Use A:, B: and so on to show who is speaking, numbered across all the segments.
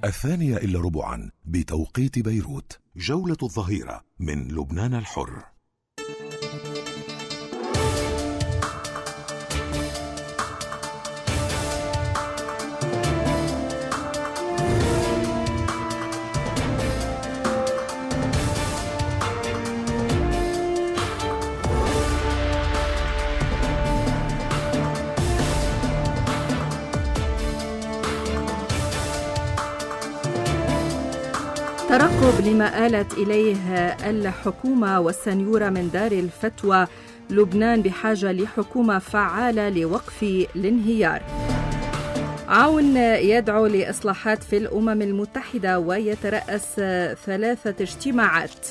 A: 2:15 بتوقيت بيروت. جولة الظهيرة من لبنان الحر.
B: ترقب لما آلت إليه الحكومة والسنيورة من دار الفتوى. لبنان بحاجة لحكومة فعالة لوقف الانهيار. عون يدعو لإصلاحات في الأمم المتحدة ويترأس 3 اجتماعات.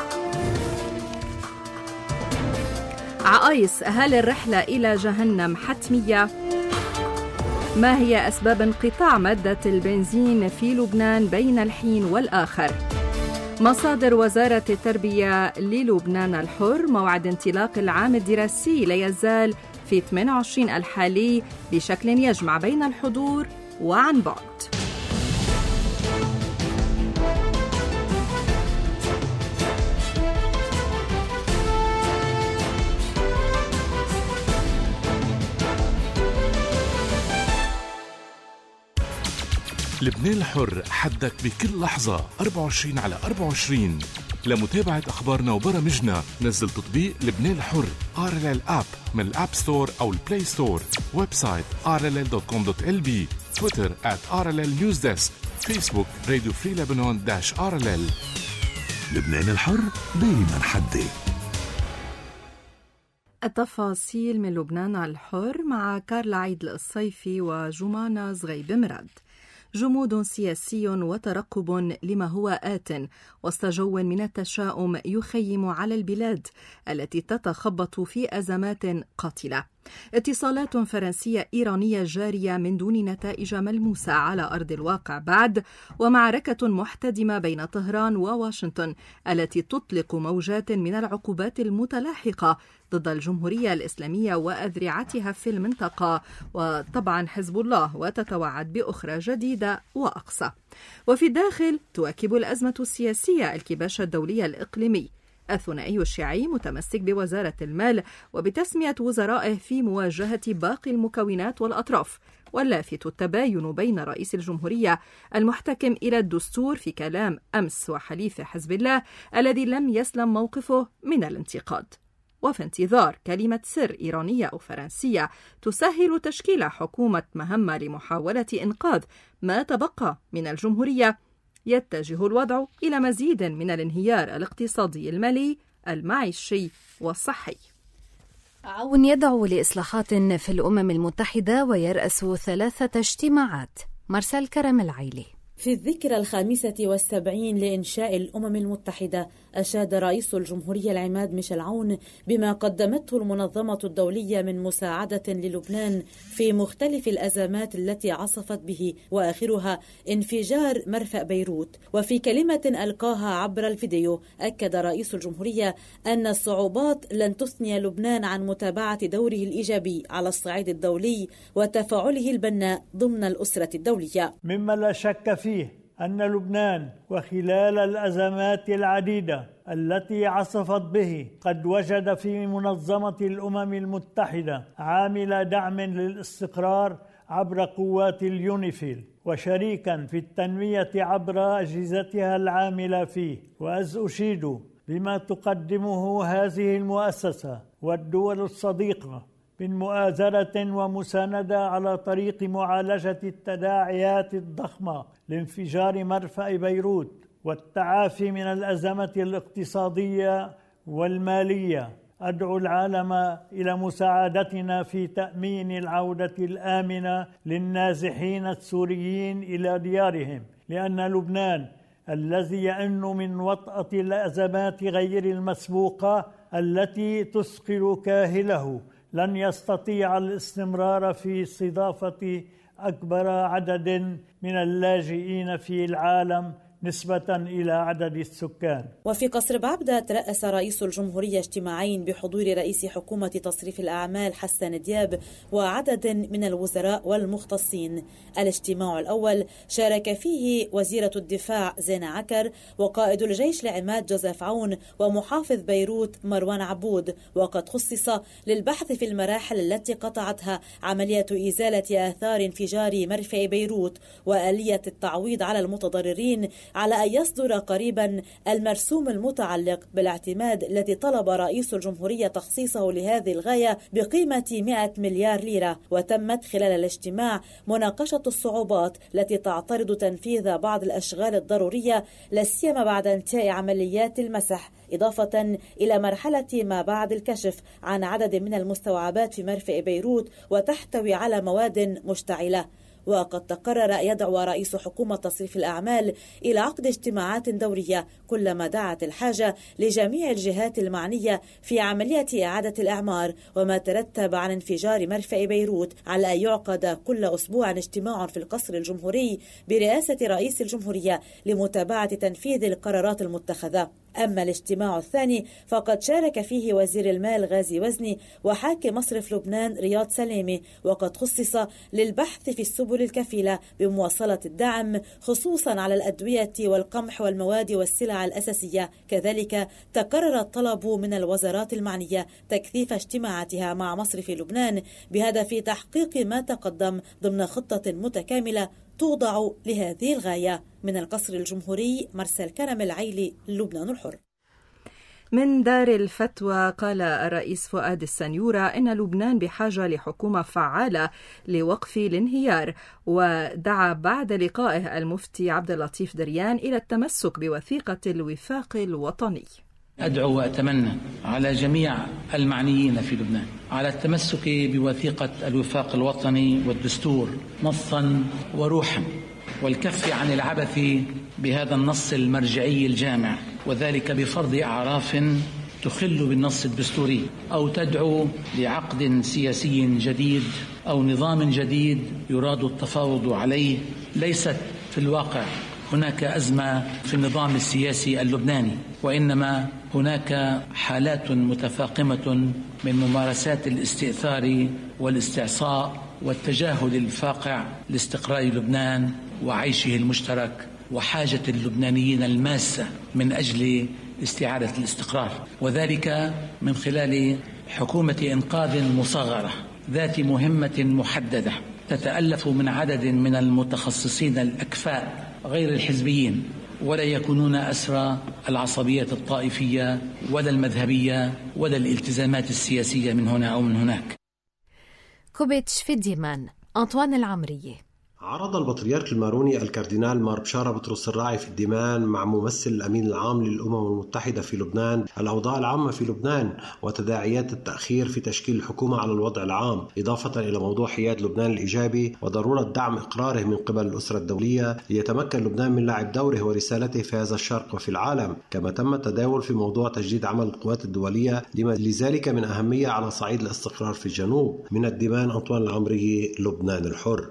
B: عائس: هل الرحلة إلى جهنم حتمية؟ ما هي أسباب انقطاع مادة البنزين في لبنان بين الحين والآخر؟ مصادر وزارة التربية للبنان الحر: موعد انطلاق العام الدراسي لا يزال في 28 الحالي بشكل يجمع بين الحضور وعن بعد.
C: لبنان الحر، حدك بكل لحظة 24/24. لمتابعة أخبارنا وبرامجنا نزل تطبيق لبنان الحر RLL App من الأب ستور أو البلاي ستور. ويب سايت rll.com.lb. تويتر @RLL News Desk. فيسبوك راديو فري لبنان -RLL.
A: لبنان الحر دايما حدي.
B: التفاصيل من لبنان الحر مع كارلا عيد الصيفي وجمانة زغيب مراد. جمود سياسي وترقب لما هو آت وسط جو من التشاؤم يخيم على البلاد التي تتخبط في أزمات قاتلة. اتصالات فرنسية إيرانية جارية من دون نتائج ملموسة على أرض الواقع بعد، ومعركة محتدمة بين طهران وواشنطن التي تطلق موجات من العقوبات المتلاحقة ضد الجمهورية الإسلامية وأذرعتها في المنطقة، وطبعا حزب الله، وتتوعد بأخرى جديدة وأقصى. وفي الداخل تواكب الأزمة السياسية الكباش الدولي الإقليمي. الثنائي الشيعي متمسك بوزارة المال وبتسمية وزرائه في مواجهة باقي المكونات والأطراف، واللافت التباين بين رئيس الجمهورية المحتكم إلى الدستور في كلام أمس وحليف حزب الله الذي لم يسلم موقفه من الانتقاد. وفي انتظار كلمة سر إيرانية أو فرنسية تسهل تشكيل حكومة مهمة لمحاولة إنقاذ ما تبقى من الجمهورية، يتجه الوضع إلى مزيد من الانهيار الاقتصادي المالي المعيشي والصحي.
D: عون يدعو لإصلاحات في الأمم المتحدة ويرأس 3 اجتماعات. مرسل كرم العيلي.
E: في الذكرى 75 لإنشاء الأمم المتحدة، أشاد رئيس الجمهورية العماد ميشيل عون بما قدمته المنظمة الدولية من مساعدة للبنان في مختلف الأزمات التي عصفت به، وآخرها انفجار مرفأ بيروت. وفي كلمة ألقاها عبر الفيديو، أكد رئيس الجمهورية أن الصعوبات لن تثني لبنان عن متابعة دوره الإيجابي على الصعيد الدولي وتفاعله البناء ضمن الأسرة الدولية.
F: مما لا شك فيه أن لبنان وخلال الأزمات العديدة التي عصفت به قد وجد في منظمة الأمم المتحدة عامل دعم للاستقرار عبر قوات اليونيفيل، وشريكا في التنمية عبر أجهزتها العاملة فيه. وأز أشيد بما تقدمه هذه المؤسسة والدول الصديقة من مؤازرة ومساندة على طريق معالجة التداعيات الضخمة لانفجار مرفأ بيروت والتعافي من الأزمة الاقتصادية والمالية. أدعو العالم إلى مساعدتنا في تأمين العودة الآمنة للنازحين السوريين إلى ديارهم، لأن لبنان الذي يئن من وطأة الأزمات غير المسبوقة التي تثقل كاهله لن يستطيع الاستمرار في استضافة أكبر عدد من اللاجئين في العالم نسبة إلى عدد السكان.
E: وفي قصر بعبدة ترأس رئيس الجمهورية اجتماعين بحضور رئيس حكومة تصريف الأعمال حسن دياب وعدد من الوزراء والمختصين. الاجتماع الأول شارك فيه وزيرة الدفاع زينة عكر وقائد الجيش لعماد جوزيف عون ومحافظ بيروت مروان عبود، وقد خصص للبحث في المراحل التي قطعتها عملية إزالة آثار انفجار مرفأ بيروت وآلية التعويض على المتضررين، على أن يصدر قريبا المرسوم المتعلق بالاعتماد الذي طلب رئيس الجمهورية تخصيصه لهذه الغاية بقيمة 100 مليار ليرة. وتمت خلال الاجتماع مناقشة الصعوبات التي تعترض تنفيذ بعض الأشغال الضرورية لا سيما بعد انتهاء عمليات المسح، إضافة إلى مرحلة ما بعد الكشف عن عدد من المستوعبات في مرفأ بيروت وتحتوي على مواد مشتعلة. وقد تقرر يدعو رئيس حكومة تصريف الأعمال إلى عقد اجتماعات دورية كلما دعت الحاجة لجميع الجهات المعنية في عملية إعادة الإعمار وما ترتب عن انفجار مرفأ بيروت، على أن يعقد كل أسبوع اجتماع في القصر الجمهوري برئاسة رئيس الجمهورية لمتابعة تنفيذ القرارات المتخذة. أما الاجتماع الثاني فقد شارك فيه وزير المال غازي وزني وحاكم مصرف لبنان رياض سلامي، وقد خصص للبحث في السبل الكفيلة بمواصلة الدعم خصوصا على الأدوية والقمح والمواد والسلع الأساسية. كذلك تكرر الطلب من الوزارات المعنية تكثيف اجتماعاتها مع مصرف لبنان بهدف تحقيق ما تقدم ضمن خطة متكاملة توضع لهذه الغاية. من القصر الجمهوري مرسل كرم العيلي، لبنان الحر.
B: من دار الفتوى قال الرئيس فؤاد السنيورة إن لبنان بحاجة لحكومة فعالة لوقف الانهيار، ودعا بعد لقائه المفتي عبد اللطيف دريان إلى التمسك بوثيقة الوفاق الوطني.
G: أدعو وأتمنى على جميع المعنيين في لبنان على التمسك بوثيقة الوفاق الوطني والدستور نصا وروحا، والكف عن العبث بهذا النص المرجعي الجامع، وذلك بفرض أعراف تخل بالنص الدستوري أو تدعو لعقد سياسي جديد أو نظام جديد يراد التفاوض عليه. ليست في الواقع هناك أزمة في النظام السياسي اللبناني، وإنما هناك حالات متفاقمة من ممارسات الاستئثار والاستعصاء والتجاهل الفاقع لاستقرار لبنان وعيشه المشترك وحاجة اللبنانيين الماسة من أجل استعادة الاستقرار، وذلك من خلال حكومة إنقاذ مصغرة ذات مهمة محددة تتألف من عدد من المتخصصين الأكفاء غير الحزبيين، ولا يكونون أسرى العصبية الطائفية ولا المذهبية ولا الالتزامات السياسية من هنا أو من هناك.
D: كوبيتش في الديمان. أنطوان العمري.
H: عرض البطريرك الماروني الكاردينال مار بشارة بطرس الراعي في الديمان مع ممثل الأمين العام للأمم المتحدة في لبنان الأوضاع العامة في لبنان وتداعيات التأخير في تشكيل الحكومة على الوضع العام، إضافة إلى موضوع حياد لبنان الإيجابي وضرورة دعم إقراره من قبل الأسرة الدولية ليتمكن لبنان من لعب دوره ورسالته في هذا الشرق وفي العالم. كما تم التداول في موضوع تجديد عمل القوات الدولية لما لذلك من أهمية على صعيد الاستقرار في الجنوب. من الديمان أنطوان العمري، لبنان الحر.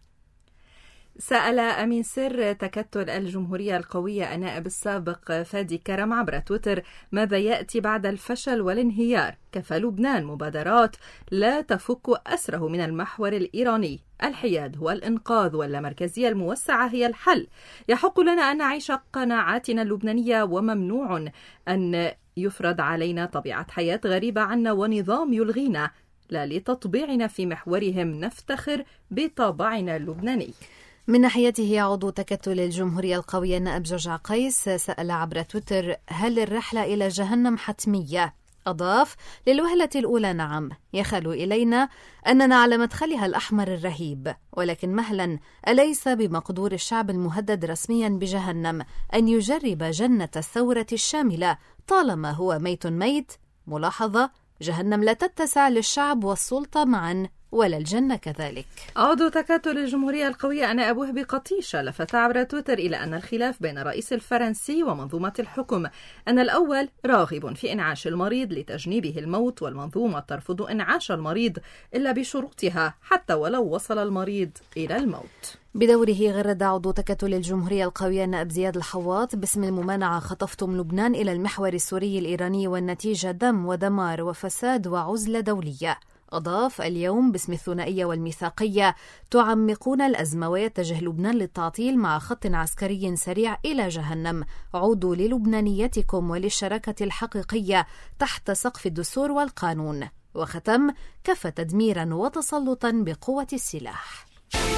B: سأل أمين سر تكتل الجمهورية القوية النائب السابق فادي كرم عبر تويتر ماذا يأتي بعد الفشل والانهيار؟ كفى لبنان مبادرات لا تفك أسره من المحور الإيراني. الحياد هو الإنقاذ واللامركزية الموسعة هي الحل. يحق لنا أن نعيش قناعاتنا اللبنانية وممنوع أن يفرض علينا طبيعة حياة غريبة عنا ونظام يلغينا. لا لتطبيعنا في محورهم نفتخر بطابعنا اللبناني.
D: من ناحيته عضو تكتل الجمهورية القوية النائب جورج عقيس سأل عبر تويتر هل الرحلة إلى جهنم حتمية؟ أضاف للوهلة الأولى نعم، يخل إلينا أننا على مدخلها الأحمر الرهيب، ولكن مهلا أليس بمقدور الشعب المهدد رسميا بجهنم أن يجرب جنة الثورة الشاملة طالما هو ميت؟ ملاحظة: جهنم لا تتسع للشعب والسلطة معا ولا الجنة كذلك.
B: عضو تكتل الجمهورية القوية أنا أبوه بقطيشة لفت عبر تويتر إلى أن الخلاف بين الرئيس الفرنسي ومنظومة الحكم أن الأول راغب في إنعاش المريض لتجنيبه الموت، والمنظومة ترفض إنعاش المريض إلا بشروطها حتى ولو وصل المريض إلى الموت.
D: بدوره غرد عضو تكتل الجمهورية القوية النائب زياد الحواط باسم الممانعة خطفتم لبنان إلى المحور السوري الإيراني والنتيجة دم ودمار وفساد وعزلة دولية. أضاف اليوم باسم الثنائية والميثاقية تعمقون الأزمة ويتجه لبنان للتعطيل مع خط عسكري سريع إلى جهنم. عودوا للبنانيتكم وللشراكة الحقيقية تحت سقف الدستور والقانون. وختم كفى تدميرا وتسلطا بقوة السلاح.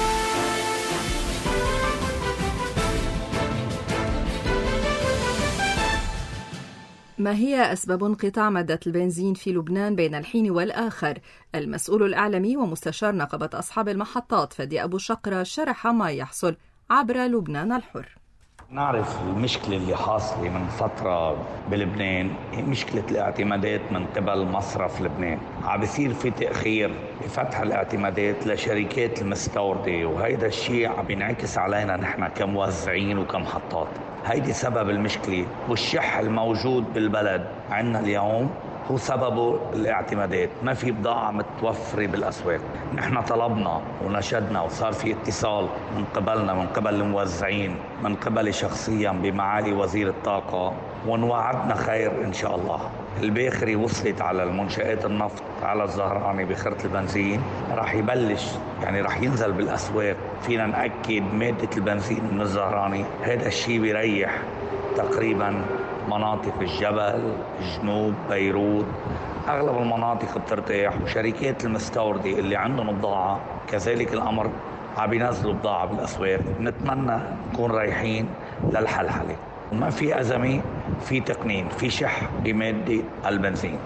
B: ما هي أسباب انقطاع مادة البنزين في لبنان بين الحين والآخر؟ المسؤول الإعلامي ومستشار نقابة أصحاب المحطات فادي أبو شقرة شرح ما يحصل عبر لبنان الحر.
I: نعرف المشكلة اللي حاصلة من فترة بلبنان هي مشكلة الاعتمادات من قبل مصرف لبنان. عم بيصير في تأخير بفتح الاعتمادات لشركات المستوردة، وهيدا الشيء عم بينعكس علينا نحن كموزعين وكمحطات. هيدي سبب المشكلة، والشح الموجود بالبلد عنا اليوم هو سببه الاعتمادات. ما في بضاعة متوفرة بالأسواق. نحن طلبنا ونشدنا وصار في اتصال من قبلنا، من قبل الموزعين، من قبل شخصيا بمعالي وزير الطاقة، ونوعدنا خير إن شاء الله. الباخري وصلت على المنشآت النفط على الزهراني بخرة البنزين، راح يبلش يعني راح ينزل بالأسواق. فينا نأكد مادة البنزين من الزهراني. هذا الشيء بيريح تقريبا مناطق الجبل، جنوب بيروت، أغلب المناطق بترتاح، وشركات المستوردة اللي عندهم بضاعة كذلك الأمر عم ينزلوا بضاعة بالأسواق. نتمنى نكون رايحين للحلحلة وما في أزمة، في تقنين، في شح بمادة البنزين.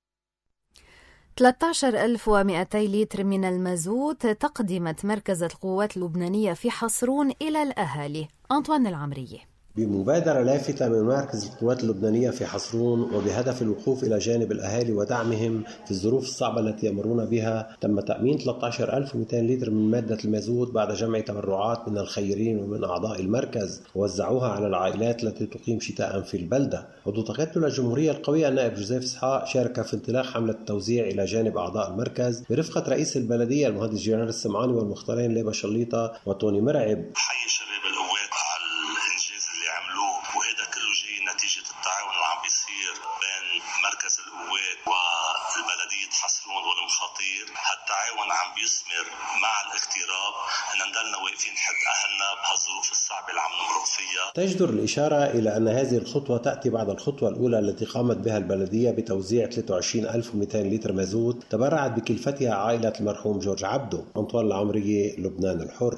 D: 13,200 لتر من المازوت تقدمت مركز القوات اللبنانية في حصرون إلى الأهالي. أنطوان العمرية.
H: بمبادرة لافتة من مركز القوات اللبنانية في حصرون وبهدف الوقوف إلى جانب الأهالي ودعمهم في الظروف الصعبة التي يمرون بها، تم تأمين 13,200 لتر من مادة المازوت بعد جمع تبرعات من الخيرين ومن أعضاء المركز، ووزعوها على العائلات التي تقيم شتاء في البلدة. عضو تكتل الجمهورية القوية النائب جوزيف إسحاق شارك في انطلاق حملة التوزيع إلى جانب أعضاء المركز برفقة رئيس البلدية المهندس جيران السمعاني والمختارين ليبا شليطة وتوني مرعب.
J: حي شباب القوات على الإنجاز اللي عملوه، وهذا كله جاي نتيجة التعاون اللي عم بيصير بين مركز القوات والبلدية حصرون والمخاطير. هالتعاون عم بيثمر مع الاغتراب ان نضلنا واقفين حد اهلنا بهالظروف الصعبة اللي عم نمرق فيها.
H: تجدر الإشارة إلى أن هذه الخطوة تأتي بعد الخطوة الأولى التي قامت بها البلدية بتوزيع 23,200 لتر مازوت تبرعت بكلفتها عائلة المرحوم جورج عبده. أنطوان العمرية، لبنان الحر.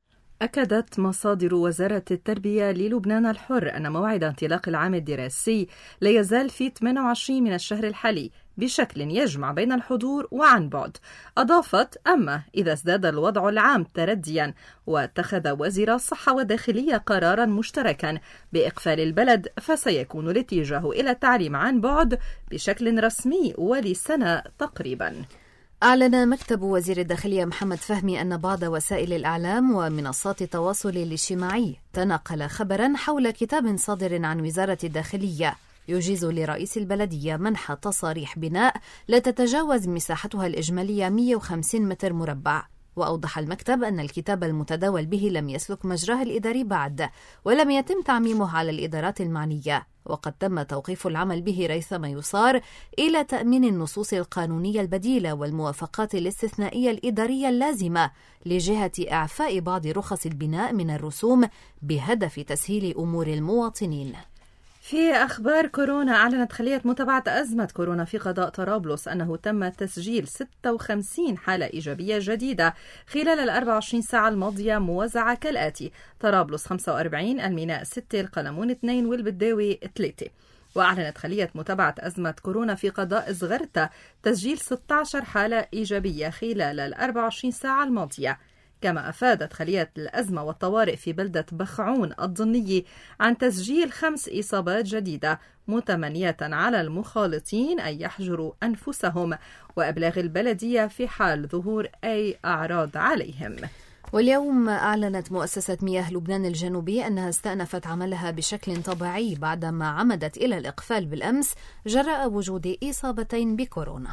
B: أكدت مصادر وزارة التربية للبنان الحر أن موعد انطلاق العام الدراسي لا يزال في 28 من الشهر الحالي بشكل يجمع بين الحضور وعن بعد. أضافت: أما إذا ازداد الوضع العام ترديا واتخذ وزير الصحة والداخلية قرارا مشتركا بإقفال البلد، فسيكون الاتجاه إلى التعليم عن بعد بشكل رسمي ولسنة تقريبا.
D: أعلن مكتب وزير الداخلية محمد فهمي أن بعض وسائل الإعلام ومنصات التواصل الاجتماعي تناقل خبرا حول كتاب صادر عن وزارة الداخلية يجيز لرئيس البلدية منح تصاريح بناء لا تتجاوز مساحتها الإجمالية 150 متر مربع. وأوضح المكتب أن الكتاب المتداول به لم يسلك مجراه الإداري بعد، ولم يتم تعميمه على الإدارات المعنية، وقد تم توقيف العمل به ريثما يصار إلى تأمين النصوص القانونية البديلة والموافقات الاستثنائية الإدارية اللازمة لجهة إعفاء بعض رخص البناء من الرسوم بهدف تسهيل أمور المواطنين.
B: في أخبار كورونا، أعلنت خلية متابعة أزمة كورونا في قضاء طرابلس أنه تم تسجيل 56 حالة إيجابية جديدة خلال 24 ساعة الماضية، موزعة كالآتي: طرابلس 45، الميناء 6، القلمون 2، والبداوي 3. وأعلنت خلية متابعة أزمة كورونا في قضاء زغرتا تسجيل 16 حالة إيجابية خلال 24 ساعة الماضية. كما أفادت خلية الأزمة والطوارئ في بلدة بخعون الضني عن تسجيل 5 إصابات جديدة، متمنية على المخالطين أن يحجروا أنفسهم وأبلاغ البلدية في حال ظهور أي أعراض عليهم.
D: واليوم أعلنت مؤسسة مياه لبنان الجنوبي أنها استأنفت عملها بشكل طبيعي بعدما عمدت إلى الإقفال بالأمس جراء وجود إصابتين بكورونا.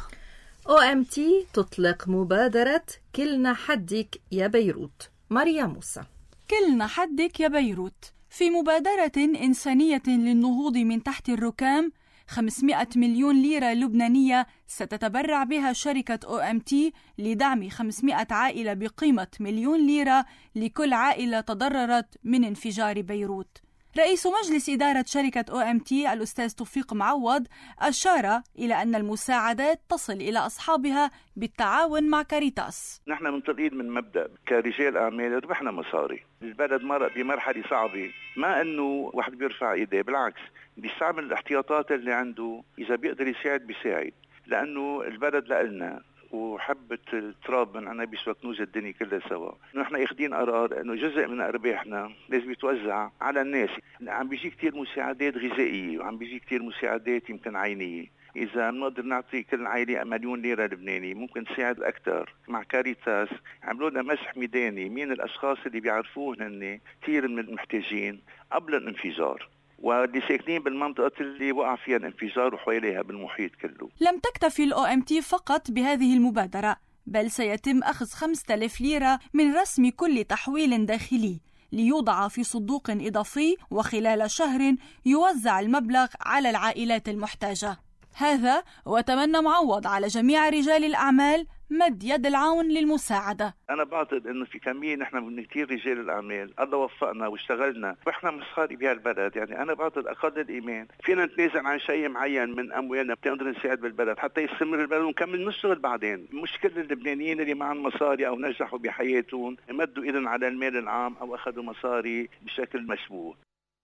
B: OMT تطلق مبادرة كلنا حدك يا بيروت. ماريا موسى.
K: كلنا حدك يا بيروت في مبادرة إنسانية للنهوض من تحت الركام. 500 مليون ليرة لبنانية ستتبرع بها شركة OMT لدعم 500 عائلة بقيمة 1,000,000 ليرة لكل عائلة تضررت من انفجار بيروت. رئيس مجلس إدارة شركة OMT الأستاذ توفيق معوض أشار إلى أن المساعدات تصل إلى أصحابها بالتعاون مع كاريتاس.
L: نحن منطلقين من مبدأ كرجال أعمال ربحنا مصاري. البلد مرق بمرحلة صعبة، ما أنه واحد بيرفع إيديه، بالعكس بيستعمل الاحتياطات اللي عنده، إذا بيقدر يساعد بيساعد، لأنه البلد لنا وحبة التراب من عنا بيسوى كنوز الدنيا كلها سوا. نحن اخدين قرار انه جزء من ارباحنا لازم يتوزع على الناس. عم بيجي كتير مساعدات غذائية وعم بيجي كتير مساعدات يمكن عينية. إذا بنقدر نعطي كل عائلة 1,000,000 ليرة لبناني ممكن نساعد أكثر. مع كاريتاس عملوا لنا مسح ميداني مين الأشخاص اللي بيعرفوه هن كتير من المحتاجين قبل الانفجار، واللي ساكنين بالمنطقة اللي وقع فيها الانفجار وحواليها بالمحيط كله.
K: لم تكتفي الOMT فقط بهذه المبادرة، بل سيتم أخذ 5,000 ليرة من رسم كل تحويل داخلي ليوضع في صندوق إضافي، وخلال شهر يوزع المبلغ على العائلات المحتاجة. هذا وتمنى معوض على جميع رجال الأعمال مد يد العون للمساعدة.
L: أنا بعتقد إنه في كمية نحن من كتير رجال الأعمال الله وفقنا واشتغلنا وإحنا مصاري بهالبلد. يعني أنا بعتقد أقل الإيمان فينا نتنازل عن شيء معين من أموالنا بتقدر نساعد بالبلد حتى يستمر البلد ونكمل نشتغل بعدين. مش كل اللبنانيين اللي معهم مصاري أو نجحوا بحياتهم مدوا إذن على المال العام أو أخذوا مصاري بشكل مشبوه.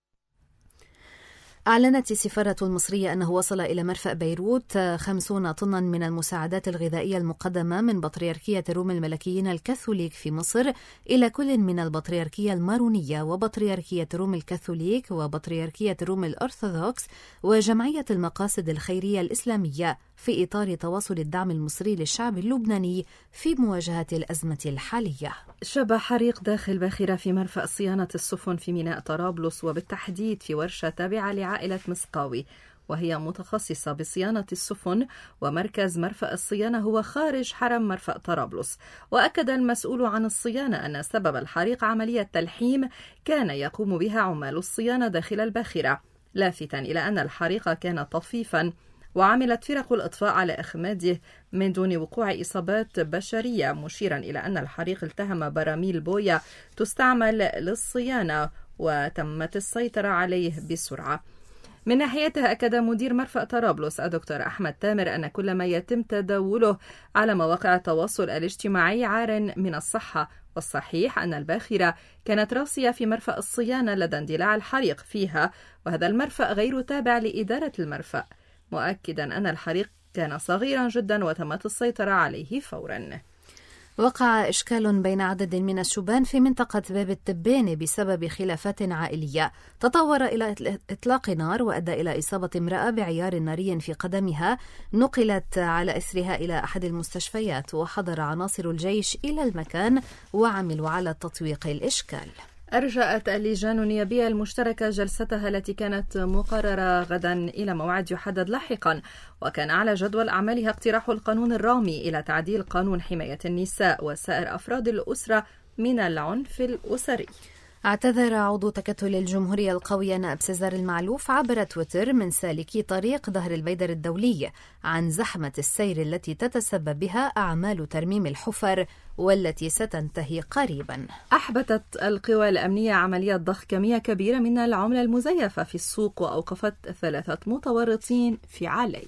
D: أعلنت السفارة المصرية أنه وصل إلى مرفأ بيروت 50 طنا من المساعدات الغذائية المقدمة من بطريركية روم الملكيين الكاثوليك في مصر إلى كل من البطريركية المارونية وبطريركية روم الكاثوليك وبطريركية روم الأرثوذكس وجمعية المقاصد الخيرية الإسلامية في إطار تواصل الدعم المصري للشعب اللبناني في مواجهة الأزمة الحالية.
B: شب حريق داخل باخرة في مرفأ صيانة السفن في ميناء طرابلس، وبالتحديد في ورشة تابعة لعائلة مسقاوي، وهي متخصصة بصيانة السفن، ومركز مرفأ الصيانة هو خارج حرم مرفأ طرابلس. وأكد المسؤول عن الصيانة أن سبب الحريق عملية تلحيم كان يقوم بها عمال الصيانة داخل الباخرة، لافتا إلى أن الحريق كان طفيفا، وعملت فرق الإطفاء على إخماده من دون وقوع إصابات بشرية، مشيرا إلى أن الحريق التهم براميل بويا تستعمل للصيانة وتمت السيطرة عليه بسرعة. من ناحيته أكد مدير مرفأ طرابلس الدكتور أحمد تامر أن كل ما يتم تداوله على مواقع التواصل الاجتماعي عار من الصحة، والصحيح أن الباخرة كانت راسية في مرفأ الصيانة لدى اندلاع الحريق فيها، وهذا المرفأ غير تابع لإدارة المرفأ، مؤكدا أن الحريق كان صغيرا جدا وتمت السيطرة عليه فورا.
D: وقع إشكال بين عدد من الشبان في منطقة باب التبانة بسبب خلافات عائلية تطور إلى إطلاق نار وأدى إلى إصابة امرأة بعيار ناري في قدمها، نقلت على إثرها إلى أحد المستشفيات، وحضر عناصر الجيش إلى المكان وعملوا على تطويق الإشكال.
B: أرجأت اللجان النيابية المشتركة جلستها التي كانت مقررة غدا إلى موعد يحدد لاحقا، وكان على جدول أعمالها اقتراح القانون الرامي إلى تعديل قانون حماية النساء وسائر أفراد الأسرة من العنف الأسري.
D: اعتذر عضو تكتل الجمهورية القوية نائب سيزار المعلوف عبر تويتر من سالكي طريق ظهر البيدر الدولي عن زحمة السير التي تتسبب بها أعمال ترميم الحفر والتي ستنتهي قريبا.
B: أحبطت القوى الأمنية عملية ضخ كمية كبيرة من العملة المزيفة في السوق، وأوقفت 3 متورطين في علي.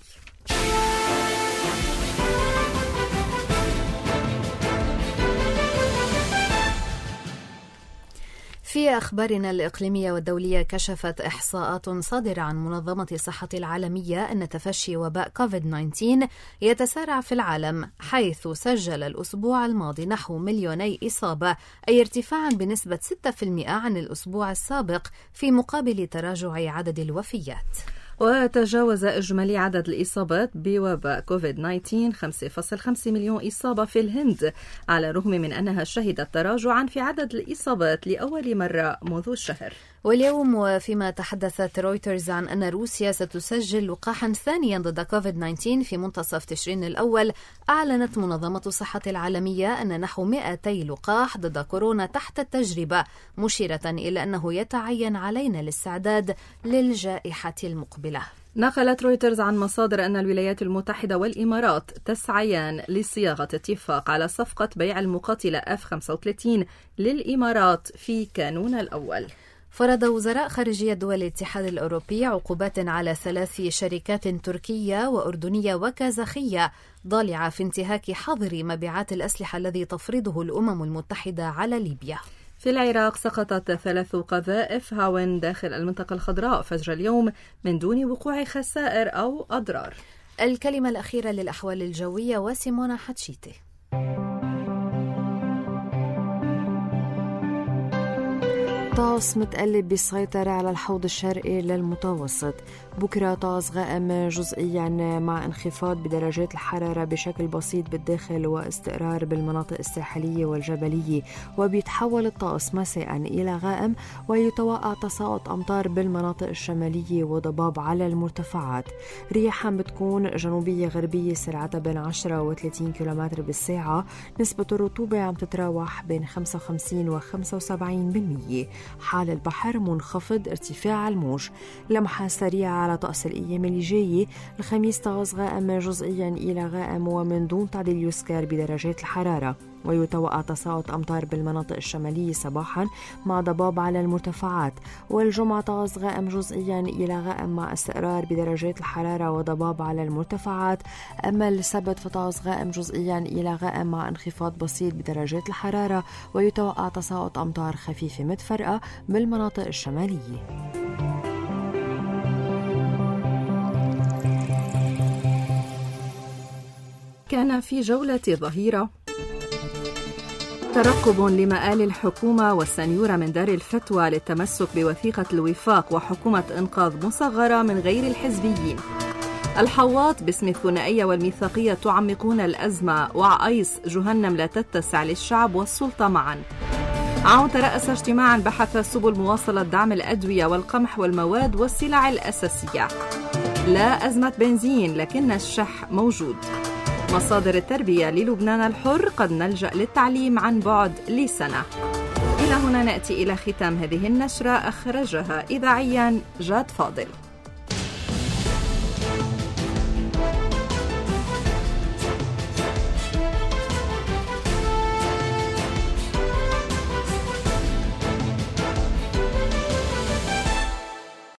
D: في في أخبارنا الإقليمية والدولية، كشفت إحصاءات صادرة عن منظمة الصحة العالمية أن تفشي وباء كوفيد-19 يتسارع في العالم، حيث سجل الأسبوع الماضي نحو 2,000,000 إصابة، أي ارتفاعا بنسبة 6% عن الأسبوع السابق، في مقابل تراجع عدد الوفيات.
B: وتجاوز إجمالي عدد الإصابات بوباء كوفيد-19 5.5 مليون إصابة في الهند، على الرغم من أنها شهدت تراجعا في عدد الإصابات لأول مرة منذ الشهر.
D: واليوم وفيما تحدثت رويترز عن أن روسيا ستسجل لقاحا ثانيا ضد كوفيد-19 في منتصف تشرين الأول، أعلنت منظمة الصحة العالمية أن نحو 200 لقاح ضد كورونا تحت التجربة، مشيرة إلى أنه يتعين علينا الاستعداد للجائحة المقبلة.
B: نقلت رويترز عن مصادر أن الولايات المتحدة والإمارات تسعيان لصياغة اتفاق على صفقة بيع المقاتلة F-35 للإمارات في كانون الأول.
D: فرض وزراء خارجية دول الاتحاد الأوروبي عقوبات على 3 شركات تركية وأردنية وكازاخية، ضالعة في انتهاك حظر مبيعات الأسلحة الذي تفرضه الأمم المتحدة على ليبيا.
B: في العراق سقطت 3 قذائف هاون داخل المنطقة الخضراء فجر اليوم من دون وقوع خسائر أو أضرار.
D: الكلمة الأخيرة للأحوال الجوية وسيمونا حتشيتي.
M: طقس متقلب بالسيطرة على الحوض الشرقي للمتوسط. بكرة طقس غائم جزئيا مع انخفاض بدرجات الحرارة بشكل بسيط بالداخل واستقرار بالمناطق الساحلية والجبلية، وبيتحول الطقس مساء إلى غائم ويتوقع تساقط أمطار بالمناطق الشمالية وضباب على المرتفعات. رياح بتكون جنوبية غربية سرعتها بين 10 و 30 كيلومتر بالساعة. نسبة الرطوبة عم تتراوح بين 55 و 75%. حال البحر منخفض، ارتفاع الموج. لمحة سريعة على طقس الأيام اللي جاية. الخميس طقس غائم جزئيا إلى غائم ومن دون تعديل يذكر بدرجات الحرارة، ويتوقع تساقط أمطار بالمناطق الشمالية صباحا مع ضباب على المرتفعات. والجمعة طقس غائم جزئيا إلى غائم مع استقرار بدرجات الحرارة وضباب على المرتفعات. أما السبت فطقس غائم جزئيا إلى غائم مع انخفاض بسيط بدرجات الحرارة، ويتوقع تساقط أمطار خفيفة متفرقة بالمناطق الشمالية.
B: كان في جولة ظهيرة ترقب لمآل الحكومة والسنيورة من دار الفتوى للتمسك بوثيقة الوفاق وحكومة إنقاذ مصغرة من غير الحزبيين. الحواط باسم الثنائية والميثاقية تعمقون الأزمة، وعايس جهنم لا تتسع للشعب والسلطة معا. عون ترأس اجتماعا بحث سبل مواصلة دعم الأدوية والقمح والمواد والسلع الأساسية. لا أزمة بنزين لكن الشح موجود. مصادر التربية للبنان الحر قد نلجأ للتعليم عن بعد لسنة. إلى هنا نأتي إلى ختام هذه النشرة، أخرجها إذاعيا جاد فاضل.